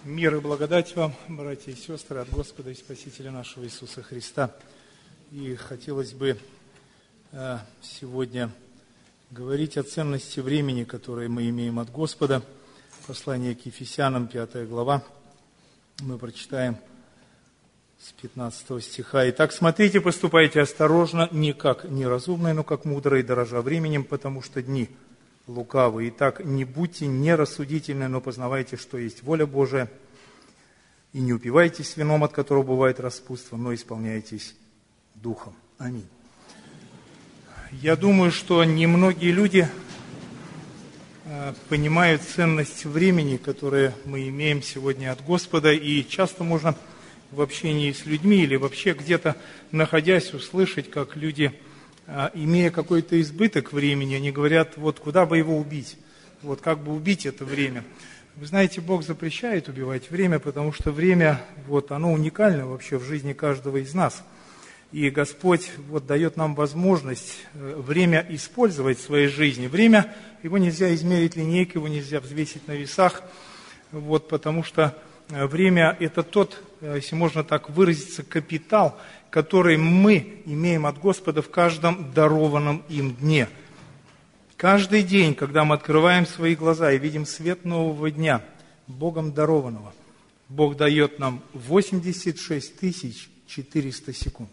Мир и благодать вам, братья и сестры, от Господа и Спасителя нашего Иисуса Христа. И хотелось бы сегодня говорить о ценности времени, которое мы имеем от Господа. Послание к Ефесянам, 5 глава, мы прочитаем с 15 стиха. «Итак, смотрите, поступайте осторожно, не как неразумные, но как мудрые, дорожа временем, потому что дни лукавые. Итак, не будьте нерассудительны, но познавайте, что есть воля Божия, и не упивайтесь вином, от которого бывает распутство, но исполняйтесь Духом». Аминь. Я думаю, что немногие люди понимают ценность времени, которое мы имеем сегодня от Господа, и часто можно в общении с людьми или вообще где-то находясь услышать, как люди, имея какой-то избыток времени, они говорят, вот куда бы его убить, вот как бы убить это время. Вы знаете, Бог запрещает убивать время, потому что время, вот оно уникально вообще в жизни каждого из нас. И Господь вот дает нам возможность время использовать в своей жизни. Время, его нельзя измерить линейкой, его нельзя взвесить на весах, вот, потому что время – это тот, если можно так выразиться, капитал, который мы имеем от Господа в каждом дарованном им дне. Каждый день, когда мы открываем свои глаза и видим свет нового дня, Богом дарованного, Бог дает нам 86 400 секунд.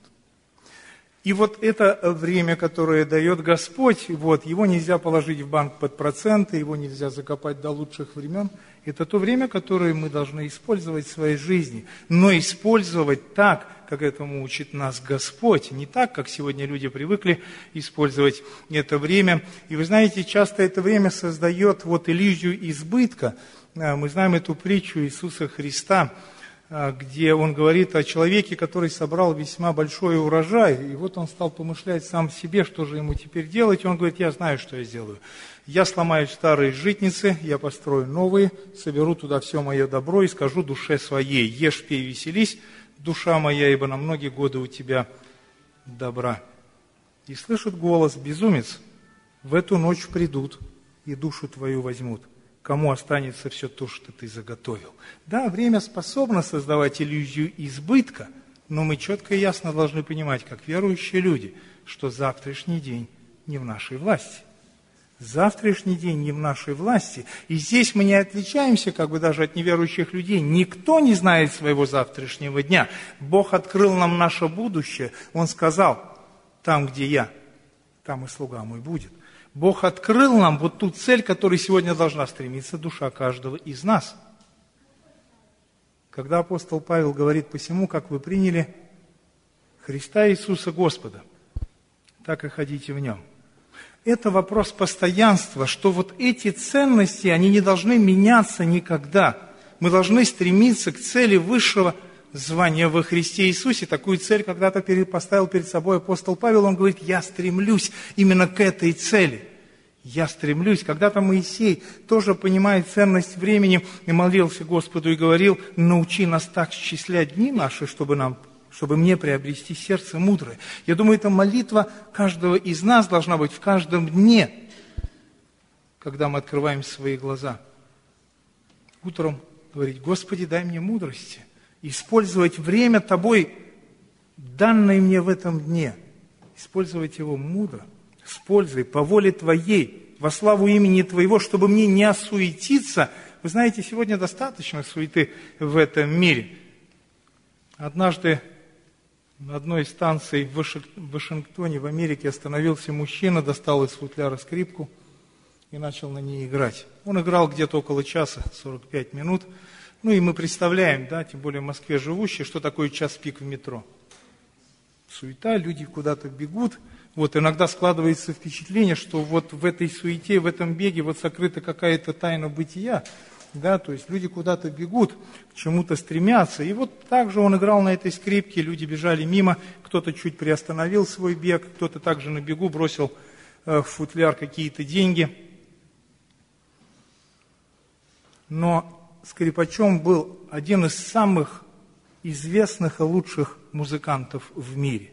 И вот это время, которое дает Господь, вот, его нельзя положить в банк под проценты, его нельзя закопать до лучших времен. Это то время, которое мы должны использовать в своей жизни, но использовать так, как этому учит нас Господь, не так, как сегодня люди привыкли использовать это время. И вы знаете, часто это время создает вот иллюзию избытка. Мы знаем эту притчу Иисуса Христа, где он говорит о человеке, который собрал весьма большой урожай, и вот он стал помышлять сам себе, что же ему теперь делать, и он говорит, я знаю, что я сделаю. Я сломаю старые житницы, я построю новые, соберу туда все мое добро и скажу душе своей, ешь, пей, веселись, душа моя, ибо на многие годы у тебя добра. И слышит голос, безумец, в эту ночь придут и душу твою возьмут. Кому останется все то, что ты заготовил. Да, время способно создавать иллюзию избытка, но мы четко и ясно должны понимать, как верующие люди, что завтрашний день не в нашей власти. Завтрашний день не в нашей власти. И здесь мы не отличаемся как бы даже от неверующих людей. Никто не знает своего завтрашнего дня. Бог открыл нам наше будущее. Он сказал, там, где я, там и слуга мой будет. Бог открыл нам вот ту цель, к которой сегодня должна стремиться душа каждого из нас. Когда апостол Павел говорит, посему, как вы приняли Христа Иисуса Господа, так и ходите в Нем. Это вопрос постоянства, что вот эти ценности, они не должны меняться никогда. Мы должны стремиться к цели высшего звания во Христе Иисусе. Такую цель когда-то поставил перед собой апостол Павел. Он говорит, я стремлюсь именно к этой цели. Я стремлюсь. Когда-то Моисей тоже понимает ценность времени и молился Господу и говорил, научи нас так счислять дни наши, чтобы мне приобрести сердце мудрое. Я думаю, эта молитва каждого из нас должна быть в каждом дне, когда мы открываем свои глаза. Утром говорить, Господи, дай мне мудрости. Использовать время Тобой, данное мне в этом дне. Использовать его мудро, с пользой, по воле Твоей, во славу имени Твоего, чтобы мне не осуетиться. Вы знаете, сегодня достаточно суеты в этом мире. Однажды на одной из станций в Вашингтоне, в Америке, остановился мужчина, достал из футляра скрипку и начал на ней играть. Он играл где-то около часа, 45 минут. Ну и мы представляем, да, тем более в Москве живущие, что такое час пик в метро. Суета, люди куда-то бегут. Вот иногда складывается впечатление, что вот в этой суете, в этом беге вот сокрыта какая-то тайна бытия. Да, то есть люди куда-то бегут, к чему-то стремятся. И вот так же он играл на этой скрипке, люди бежали мимо, кто-то чуть приостановил свой бег, кто-то также на бегу бросил в футляр какие-то деньги. Но скрипачом был один из самых известных и лучших музыкантов в мире.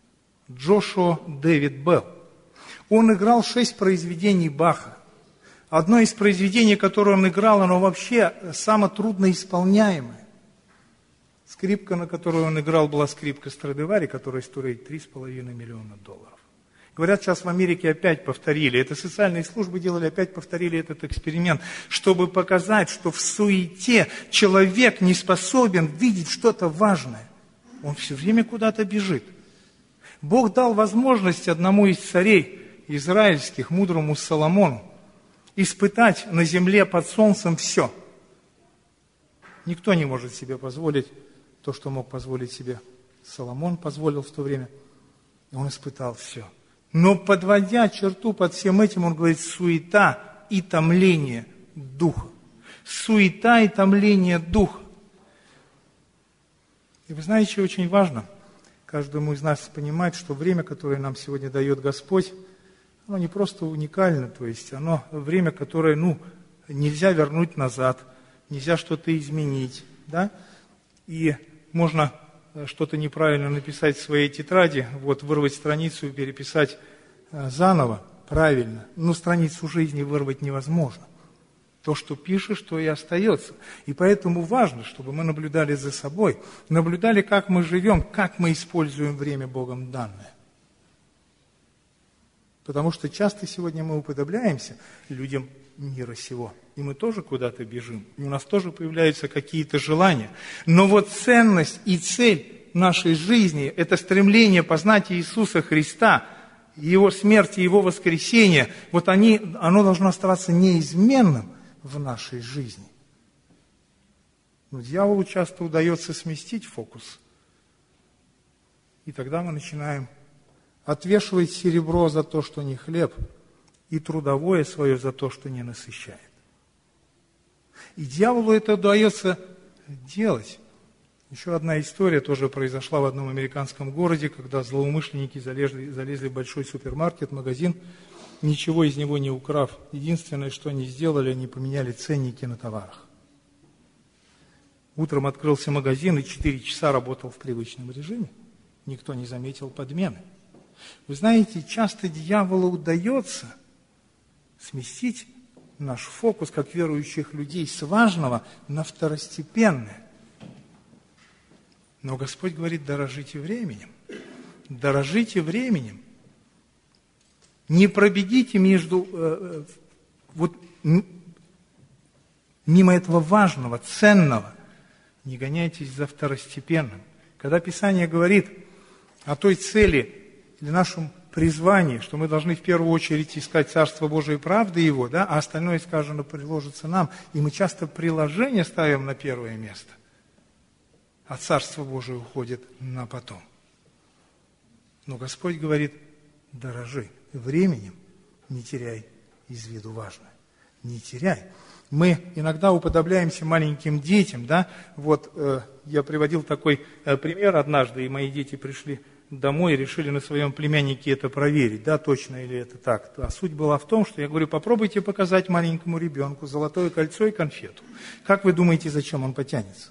Джошуа Дэвид Белл. Он играл 6 произведений Баха. Одно из произведений, которое он играл, оно вообще самое трудноисполняемое. Скрипка, на которую он играл, была скрипка Страдивари, которая стоит $3,5 миллиона. Говорят, сейчас в Америке опять повторили, это социальные службы делали, опять повторили этот эксперимент, чтобы показать, что в суете человек не способен видеть что-то важное. Он все время куда-то бежит. Бог дал возможность одному из царей израильских, мудрому Соломону, испытать на земле под солнцем все. Никто не может себе позволить то, что мог позволить себе Соломон, позволил в то время. Он испытал все. Но подводя черту под всем этим, он говорит, суета и томление духа. Суета и томление духа. И вы знаете, очень важно каждому из нас понимать, что время, которое нам сегодня дает Господь, оно не просто уникально, то есть оно время, которое, нельзя вернуть назад, нельзя что-то изменить, да? И можно что-то неправильно написать в своей тетради, вырвать страницу и переписать заново, правильно. Но страницу жизни вырвать невозможно. То, что пишешь, то и остается. И поэтому важно, чтобы мы наблюдали за собой, наблюдали, как мы живем, как мы используем время Богом данное. Потому что часто сегодня мы уподобляемся людям мира сего. И мы тоже куда-то бежим. И у нас тоже появляются какие-то желания. Но ценность и цель нашей жизни – это стремление познать Иисуса Христа, Его смерть и Его воскресение. Оно должно оставаться неизменным в нашей жизни. Но дьяволу часто удается сместить фокус. И тогда мы начинаем отвешивать серебро за то, что не хлеб, и трудовое свое за то, что не насыщает. И дьяволу это удается делать. Еще одна история тоже произошла в одном американском городе, когда злоумышленники залезли в большой супермаркет, магазин, ничего из него не украв. Единственное, что они сделали, они поменяли ценники на товарах. Утром открылся магазин и 4 часа работал в привычном режиме. Никто не заметил подмены. Вы знаете, часто дьяволу удается сместить наш фокус, как верующих людей, с важного на второстепенное. Но Господь говорит, дорожите временем. Дорожите временем. Не пробегите мимо этого важного, ценного. Не гоняйтесь за второстепенным. Когда Писание говорит о той цели или нашем призвании, что мы должны в первую очередь искать Царство Божие и правды Его, да, а остальное, сказано, приложится нам. И мы часто приложение ставим на первое место, а Царство Божие уходит на потом. Но Господь говорит, дорожи временем, не теряй из виду важное. Не теряй. Мы иногда уподобляемся маленьким детям, да, я приводил такой пример однажды, и мои дети пришли домой и решили на своем племяннике это проверить, да, точно или это так. А суть была в том, что я говорю, попробуйте показать маленькому ребенку золотое кольцо и конфету. Как вы думаете, зачем он потянется?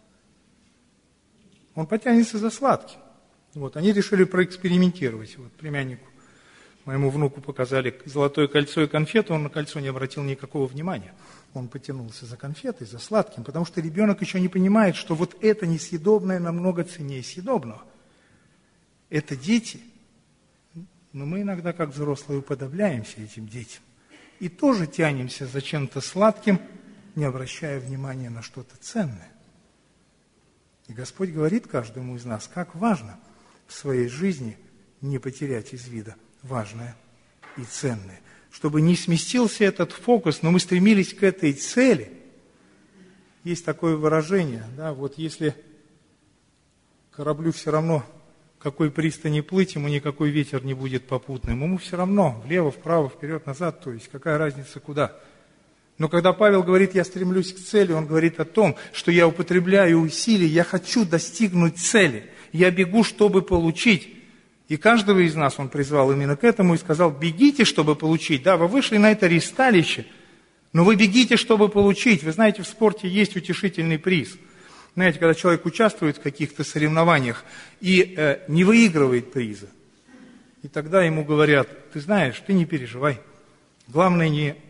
Он потянется за сладким. Они решили проэкспериментировать. Племяннику, моему внуку показали золотое кольцо и конфету, он на кольцо не обратил никакого внимания. Он потянулся за конфетой, за сладким, потому что ребенок еще не понимает, что это несъедобное намного ценнее съедобного. Это дети, но мы иногда, как взрослые, уподобляемся этим детям. И тоже тянемся за чем-то сладким, не обращая внимания на что-то ценное. И Господь говорит каждому из нас, как важно в своей жизни не потерять из вида важное и ценное. Чтобы не сместился этот фокус, но мы стремились к этой цели. Есть такое выражение, да, если кораблю все равно, какой пристани плыть, ему никакой ветер не будет попутным. Ему все равно, влево, вправо, вперед, назад, то есть какая разница куда. Но когда Павел говорит, я стремлюсь к цели, он говорит о том, что я употребляю усилия, я хочу достигнуть цели. Я бегу, чтобы получить. И каждого из нас он призвал именно к этому и сказал, бегите, чтобы получить. Да, вы вышли на это ристалище, но вы бегите, чтобы получить. Вы знаете, в спорте есть утешительный приз. Знаете, когда человек участвует в каких-то соревнованиях и не выигрывает приза, и тогда ему говорят, ты знаешь, ты не переживай. Главное не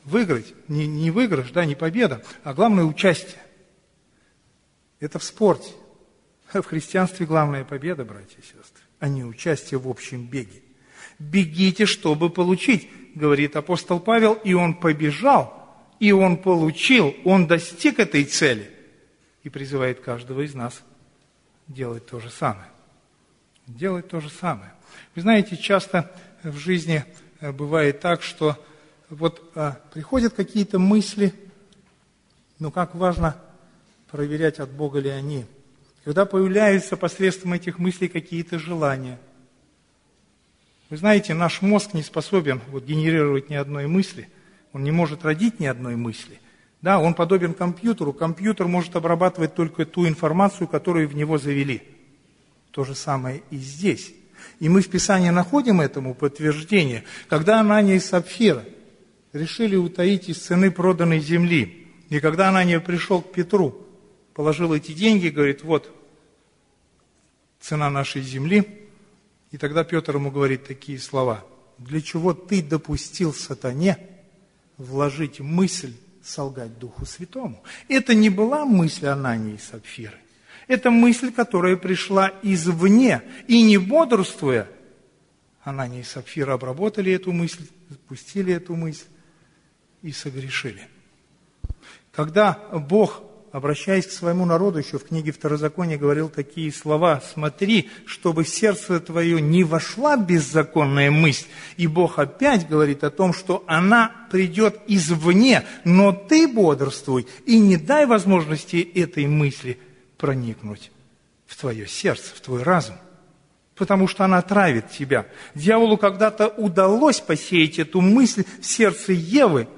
выиграть. Не выигрыш, да, не победа, а главное участие. Это в спорте. В христианстве главная победа, братья и сестры, а не участие в общем беге. «Бегите, чтобы получить», говорит апостол Павел, и он побежал, и он получил, он достиг этой цели и призывает каждого из нас делать то же самое. Делать то же самое. Вы знаете, часто в жизни бывает так, что вот приходят какие-то мысли, но как важно проверять, от Бога ли они. Когда появляются посредством этих мыслей какие-то желания. Вы знаете, наш мозг не способен генерировать ни одной мысли, он не может родить ни одной мысли. Да, он подобен компьютеру, компьютер может обрабатывать только ту информацию, которую в него завели. То же самое и здесь. И мы в Писании находим этому подтверждение. Когда Анания и Сапфира решили утаить из цены проданной земли, и когда Анания пришел к Петру, положил эти деньги, говорит, вот цена нашей земли. И тогда Петр ему говорит такие слова: для чего ты допустил сатане вложить мысль солгать Духу Святому? Это не была мысль Анании и Сапфиры. Это мысль, которая пришла извне. И не бодрствуя, Анания и Сапфира обработали эту мысль, запустили эту мысль и согрешили. Когда Бог, обращаясь к своему народу, еще в книге Второзакония говорил такие слова: «Смотри, чтобы в сердце твое не вошла беззаконная мысль». И Бог опять говорит о том, что она придет извне, но ты бодрствуй и не дай возможности этой мысли проникнуть в твое сердце, в твой разум, потому что она травит тебя. Дьяволу когда-то удалось посеять эту мысль в сердце Евы,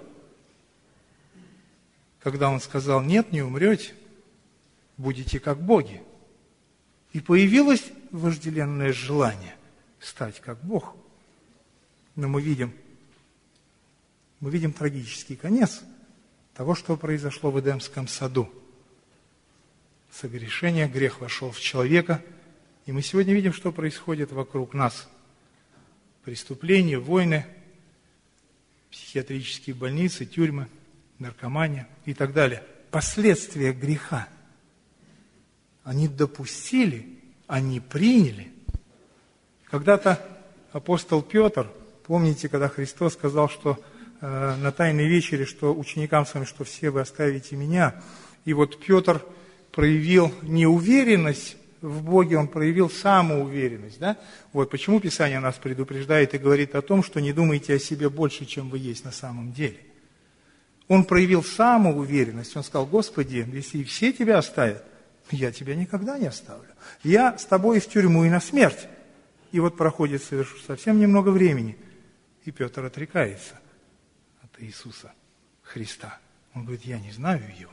когда он сказал: нет, не умрете, будете как боги. И появилось вожделенное желание стать как Бог. Но мы видим трагический конец того, что произошло в Эдемском саду. Согрешение, грех вошел в человека, и мы сегодня видим, что происходит вокруг нас. Преступления, войны, психиатрические больницы, тюрьмы, наркомания и так далее. Последствия греха. Они допустили, они приняли. Когда-то апостол Петр, помните, когда Христос сказал, что на Тайной вечере, что ученикам своим, что все вы оставите меня. И вот Петр проявил не уверенность в Боге, он проявил самоуверенность. Да? Вот почему Писание нас предупреждает и говорит о том, что не думайте о себе больше, чем вы есть на самом деле. Он проявил самоуверенность. Он сказал: Господи, если все тебя оставят, я тебя никогда не оставлю. Я с тобой в тюрьму и на смерть. И вот проходит совсем немного времени, и Петр отрекается от Иисуса Христа. Он говорит: я не знаю его.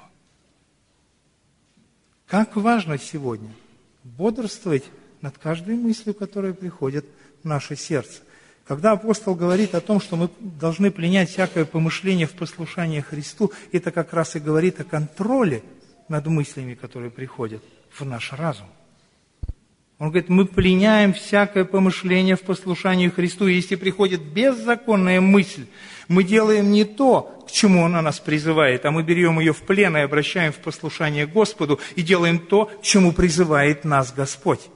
Как важно сегодня бодрствовать над каждой мыслью, которая приходит в наше сердце. Когда апостол говорит о том, что мы должны пленять всякое помышление в послушание Христу, это как раз и говорит о контроле над мыслями, которые приходят в наш разум. Он говорит: мы пленяем всякое помышление в послушании Христу. И если приходит беззаконная мысль, мы делаем не то, к чему она нас призывает, а мы берем ее в плен и обращаем в послушание Господу и делаем то, к чему призывает нас Господь.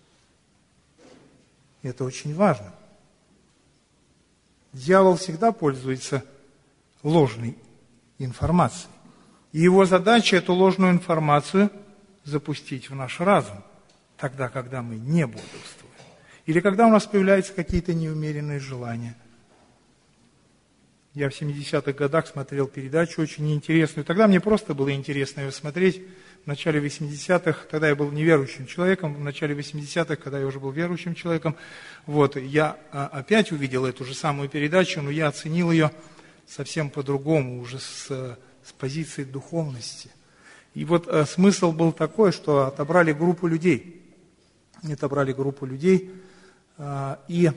Это очень важно. Дьявол всегда пользуется ложной информацией. И его задача эту ложную информацию запустить в наш разум, тогда, когда мы не бодрствуем. Или когда у нас появляются какие-то неумеренные желания. Я в 70-х годах смотрел передачу очень интересную. Тогда мне просто было интересно ее смотреть. В начале 80-х, тогда я был неверующим человеком, в начале 80-х, когда я уже был верующим человеком, вот, я опять увидел эту же самую передачу, но я оценил ее совсем по-другому, уже с позиции духовности. И вот смысл был такой, что отобрали группу людей и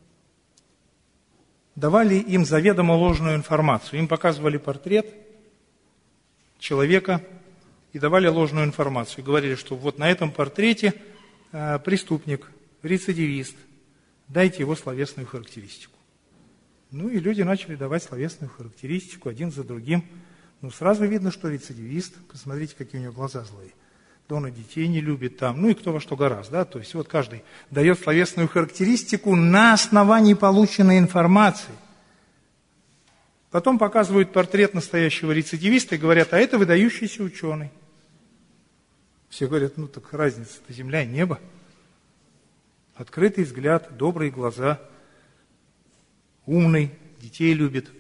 давали им заведомо ложную информацию. Им показывали портрет человека и давали ложную информацию. Говорили, что вот на этом портрете преступник, рецидивист, дайте его словесную характеристику. Ну и люди начали давать словесную характеристику один за другим. Ну сразу видно, что рецидивист. Посмотрите, какие у него глаза злые. Да он и детей не любит там. Ну и кто во что гораздо, да. То есть вот каждый дает словесную характеристику на основании полученной информации. Потом показывают портрет настоящего рецидивиста и говорят, а это выдающийся ученый. Все говорят, ну так разница-то земля и небо. Открытый взгляд, добрые глаза, умный, детей любит.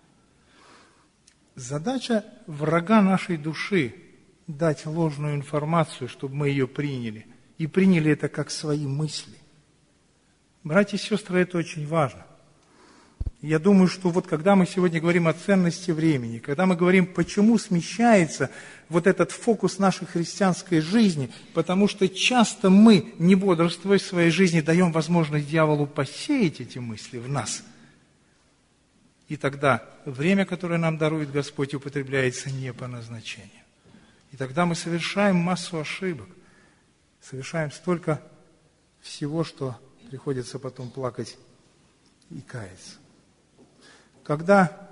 Задача врага нашей души – дать ложную информацию, чтобы мы ее приняли. И приняли это как свои мысли. Братья и сестры, это очень важно. Я думаю, что вот когда мы сегодня говорим о ценности времени, когда мы говорим, почему смещается вот этот фокус нашей христианской жизни, потому что часто мы, не бодрствуя в своей жизни, даем возможность дьяволу посеять эти мысли в нас. И тогда время, которое нам дарует Господь, употребляется не по назначению. И тогда мы совершаем массу ошибок, совершаем столько всего, что приходится потом плакать и каяться. Когда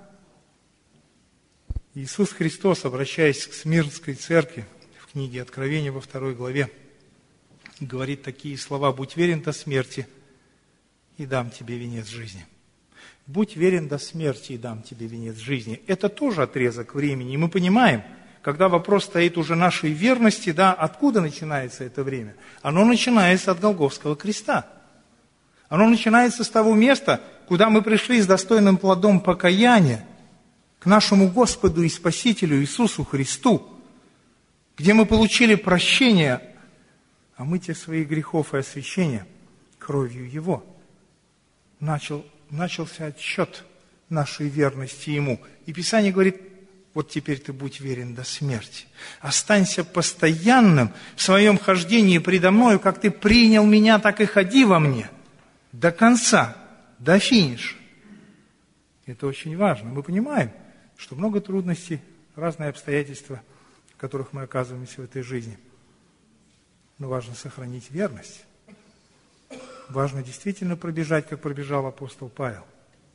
Иисус Христос, обращаясь к Смирнской церкви в книге Откровения во 2 главе, говорит такие слова: «Будь верен до смерти, и дам тебе венец жизни». «Будь верен до смерти, и дам тебе венец жизни». Это тоже отрезок времени. И мы понимаем, когда вопрос стоит уже нашей верности, да, откуда начинается это время? Оно начинается от Голгофского креста. Оно начинается с того места, куда мы пришли с достойным плодом покаяния к нашему Господу и Спасителю Иисусу Христу, где мы получили прощение, омытие своих грехов и освящение кровью Его. Начался отсчет нашей верности Ему. И Писание говорит, вот теперь ты будь верен до смерти. Останься постоянным в своем хождении предо мною, как ты принял меня, так и ходи во мне. До конца, до финиша. Это очень важно. Мы понимаем, что много трудностей, разные обстоятельства, в которых мы оказываемся в этой жизни. Но важно сохранить верность. Важно действительно пробежать, как пробежал апостол Павел.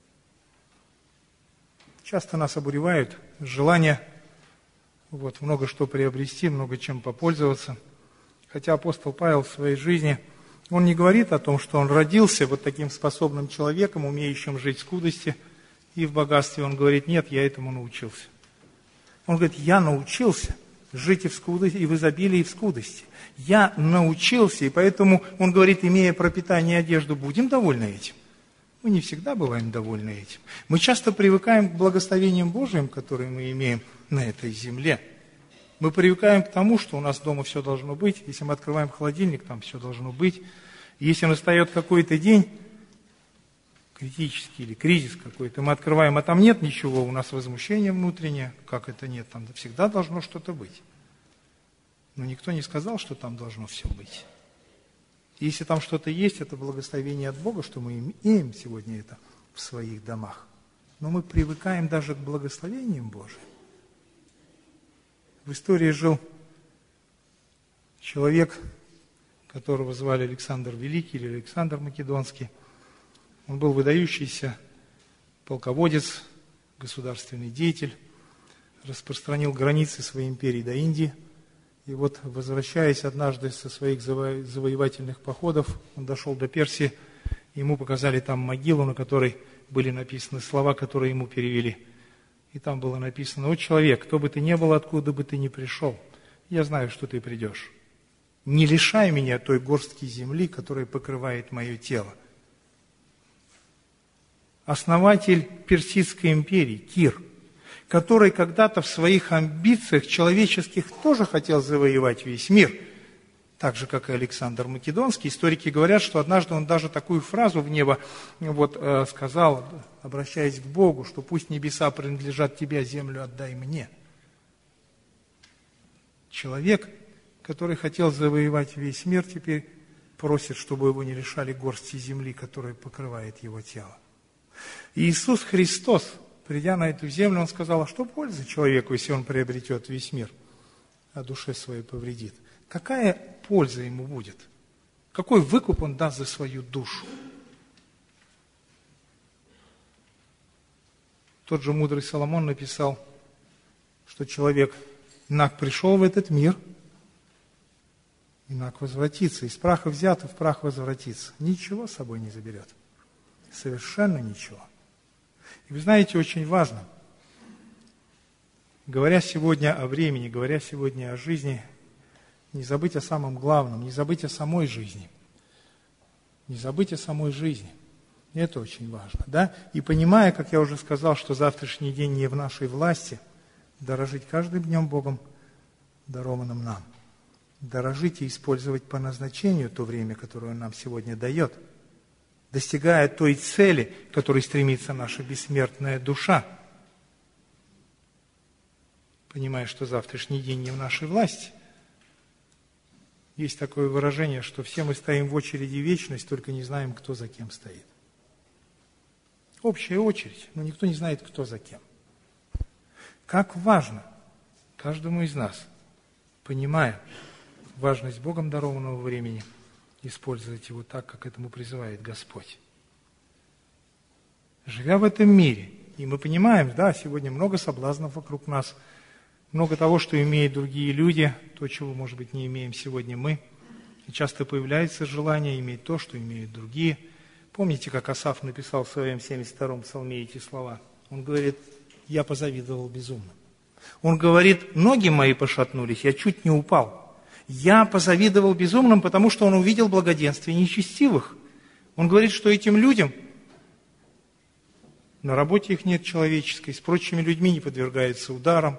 Часто нас обуревают желание много что приобрести, много чем попользоваться. Хотя апостол Павел в своей жизни, он не говорит о том, что он родился вот таким способным человеком, умеющим жить в скудости и в богатстве. Он говорит, нет, я этому научился. Он говорит, я научился жить и в скудости, и в изобилии, и в скудости. Я научился, и поэтому он говорит, имея пропитание и одежду, будем довольны этим. Мы не всегда бываем довольны этим. Мы часто привыкаем к благословениям Божьим, которые мы имеем на этой земле. Мы привыкаем к тому, что у нас дома все должно быть. Если мы открываем холодильник, там все должно быть. Если настает какой-то день, критический или кризис какой-то, мы открываем, а там нет ничего, у нас возмущение внутреннее. Как это нет? Там всегда должно что-то быть. Но никто не сказал, что там должно все быть. Если там что-то есть, это благословение от Бога, что мы имеем сегодня это в своих домах. Но мы привыкаем даже к благословениям Божьим. В истории жил человек, которого звали Александр Великий или Александр Македонский. Он был выдающийся полководец, государственный деятель, распространил границы своей империи до Индии. И вот, возвращаясь однажды со своих завоевательных походов, он дошел до Персии, ему показали там могилу, на которой были написаны слова, которые ему перевели. И там было написано: «О человек, кто бы ты ни был, откуда бы ты ни пришел, я знаю, что ты придешь. Не лишай меня той горстки земли, которая покрывает мое тело». Основатель Персидской империи, Кир, который когда-то в своих амбициях человеческих тоже хотел завоевать весь мир, так же, как и Александр Македонский. Историки говорят, что однажды он даже такую фразу в небо сказал, обращаясь к Богу, что пусть небеса принадлежат тебе, а землю отдай мне. Человек, который хотел завоевать весь мир, теперь просит, чтобы его не лишали горсти земли, которая покрывает его тело. И Иисус Христос, придя на эту землю, Он сказал, а что пользы человеку, если он приобретет весь мир, а душе своей повредит? Какая польза ему будет? Какой выкуп он даст за свою душу? Тот же мудрый Соломон написал, что человек наг пришел в этот мир, и наг возвратится. Из праха взят, и в прах возвратится. Ничего с собой не заберет. Совершенно ничего. И вы знаете, очень важно, говоря сегодня о времени, говоря сегодня о жизни, не забыть о самом главном, не забыть о самой жизни. Не забыть о самой жизни. Это очень важно, да? И понимая, как я уже сказал, что завтрашний день не в нашей власти, дорожить каждым днем Богом, дарованным нам. Дорожить и использовать по назначению то время, которое Он нам сегодня дает, достигая той цели, к которой стремится наша бессмертная душа. Понимая, что завтрашний день не в нашей власти. Есть такое выражение, что все мы стоим в очереди вечность, только не знаем, кто за кем стоит. Общая очередь, но никто не знает, кто за кем. Как важно каждому из нас, понимая важность Богом дарованного времени, использовать его так, как этому призывает Господь. Живя в этом мире, и мы понимаем, да, сегодня много соблазнов вокруг нас, много того, что имеют другие люди, то, чего, может быть, не имеем сегодня мы. И часто появляется желание иметь то, что имеют другие. Помните, как Асаф написал в своем 72-м псалме эти слова? Он говорит, я позавидовал безумно. Он говорит, ноги мои пошатнулись, я чуть не упал. Я позавидовал безумным, потому что он увидел благоденствие нечестивых. Он говорит, что этим людям на работе их нет человеческой, с прочими людьми не подвергаются ударам.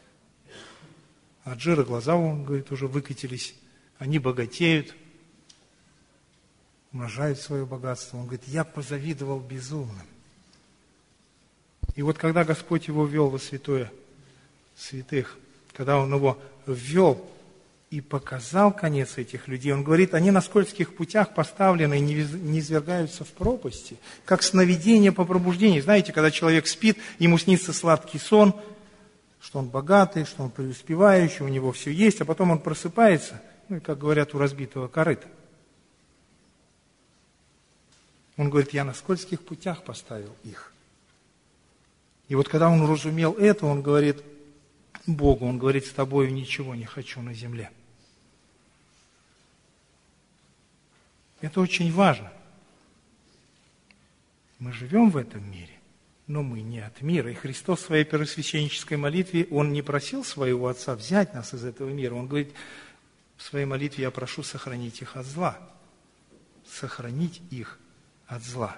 От жира глаза, он говорит, уже выкатились. Они богатеют, умножают свое богатство. Он говорит, я позавидовал безумным. И вот когда Господь его ввел во святое святых, когда Он его ввел и показал конец этих людей, Он говорит, они на скользких путях поставлены и не извергаются в пропасти, как сновидение по пробуждению. Знаете, когда человек спит, ему снится сладкий сон, что он богатый, что он преуспевающий, у него все есть, а потом он просыпается, ну и, как говорят, у разбитого корыта. Он говорит, я на скользких путях поставил их. И вот когда он уразумел это, он говорит Богу, он говорит, с тобою ничего не хочу на земле. Это очень важно. Мы живем в этом мире, но мы не от мира. И Христос в своей первосвященнической молитве, Он не просил своего Отца взять нас из этого мира. Он говорит, в своей молитве я прошу сохранить их от зла. Сохранить их от зла.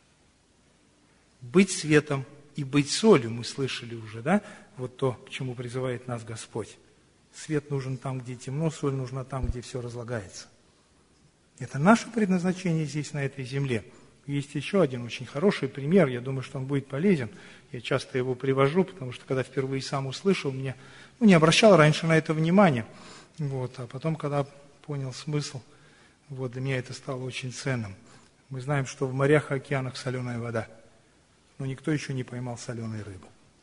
Быть светом и быть солью, мы слышали уже, да? Вот то, к чему призывает нас Господь. Свет нужен там, где темно, соль нужна там, где все разлагается. Это наше предназначение здесь, на этой земле. Есть еще один очень хороший пример, я думаю, что он будет полезен. Я часто его привожу, потому что, когда впервые сам услышал, мне не обращал раньше на это внимания. А потом, когда понял смысл, для меня это стало очень ценным. Мы знаем, что в морях и океанах соленая вода, но никто еще не поймал соленой рыбы.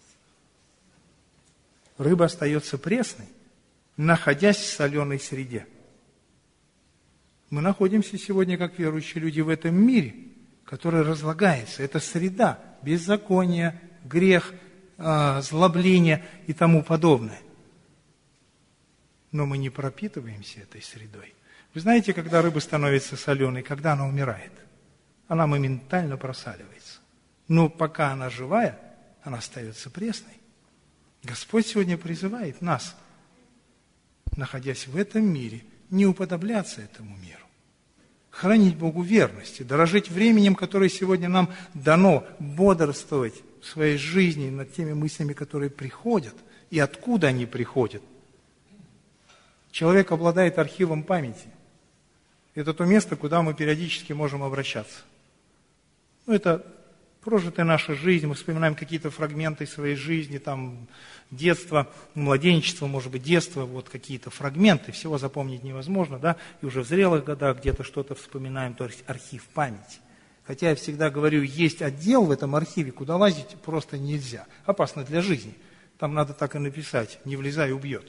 Рыба остается пресной, находясь в соленой среде. Мы находимся сегодня, как верующие люди, в этом мире, который разлагается. Это среда, беззаконие, грех, злобление и тому подобное. Но мы не пропитываемся этой средой. Вы знаете, когда рыба становится соленой, когда она умирает? Она моментально просаливается. Но пока она живая, она остается пресной. Господь сегодня призывает нас, находясь в этом мире, не уподобляться этому миру. Хранить Богу верность и дорожить временем, которое сегодня нам дано, бодрствовать в своей жизни над теми мыслями, которые приходят, и откуда они приходят. Человек обладает архивом памяти. Это то место, куда мы периодически можем обращаться. Это прожитая наша жизнь, мы вспоминаем какие-то фрагменты своей жизни, детство, младенчество, может быть, детство, какие-то фрагменты, всего запомнить невозможно, да, и уже в зрелых годах где-то что-то вспоминаем, то есть архив памяти. Хотя я всегда говорю, есть отдел в этом архиве, куда лазить просто нельзя, опасно для жизни. Там надо так и написать, не влезай, убьет.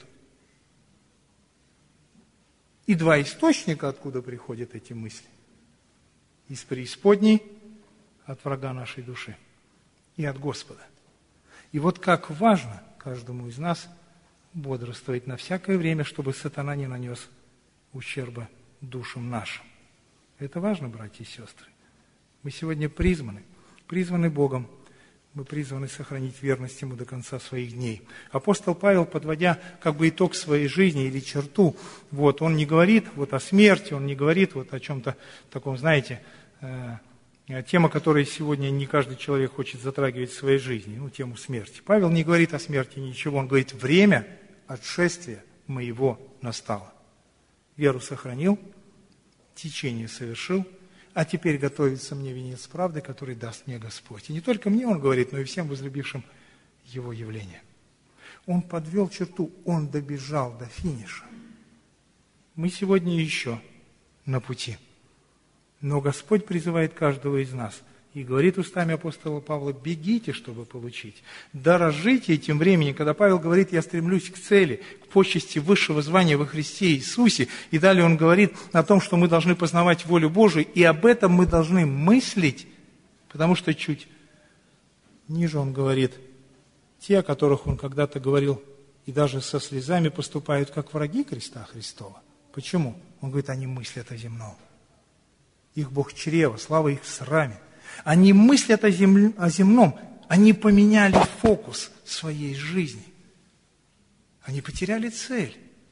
И два источника, откуда приходят эти мысли. Из преисподней, от врага нашей души, и от Господа. И вот как важно каждому из нас бодрствовать на всякое время, чтобы сатана не нанес ущерба душам нашим. Это важно, братья и сестры. Мы сегодня призваны Богом, мы призваны сохранить верность Ему до конца своих дней. Апостол Павел, подводя как бы итог своей жизни или черту, он не говорит о смерти, он не говорит о чем-то таком, знаете, тема, которую сегодня не каждый человек хочет затрагивать в своей жизни, тему смерти. Павел не говорит о смерти ничего, он говорит: время отшествия моего настало. Веру сохранил, течение совершил, а теперь готовится мне венец правды, который даст мне Господь. И не только мне он говорит, но и всем возлюбившим Его явление. Он подвел черту, он добежал до финиша. Мы сегодня еще на пути. Но Господь призывает каждого из нас и говорит устами апостола Павла: бегите, чтобы получить. Дорожите этим временем, когда Павел говорит: я стремлюсь к цели, к почести высшего звания во Христе Иисусе. И далее он говорит о том, что мы должны познавать волю Божию, и об этом мы должны мыслить, потому что чуть ниже он говорит: те, о которых он когда-то говорил, и даже со слезами поступают, как враги креста Христова. Почему? Он говорит: они мыслят о земном. Их Бог чрева, слава их в сраме. Они мыслят о земном, они поменяли фокус своей жизни. Они потеряли цель.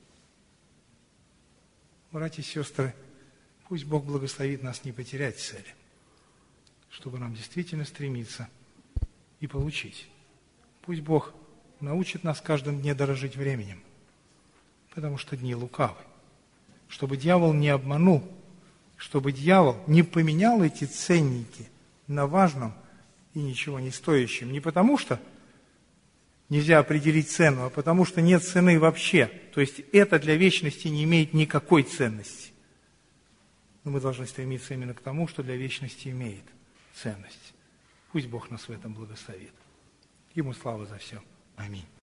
Братья и сестры, пусть Бог благословит нас не потерять цели, чтобы нам действительно стремиться и получить. Пусть Бог научит нас каждым дне дорожить временем, потому что дни лукавы. Чтобы дьявол не обманул, чтобы дьявол не поменял эти ценники на важном и ничего не стоящем. Не потому, что нельзя определить цену, а потому, что нет цены вообще. То есть это для вечности не имеет никакой ценности. Но мы должны стремиться именно к тому, что для вечности имеет ценность. Пусть Бог нас в этом благословит. Ему слава за все. Аминь.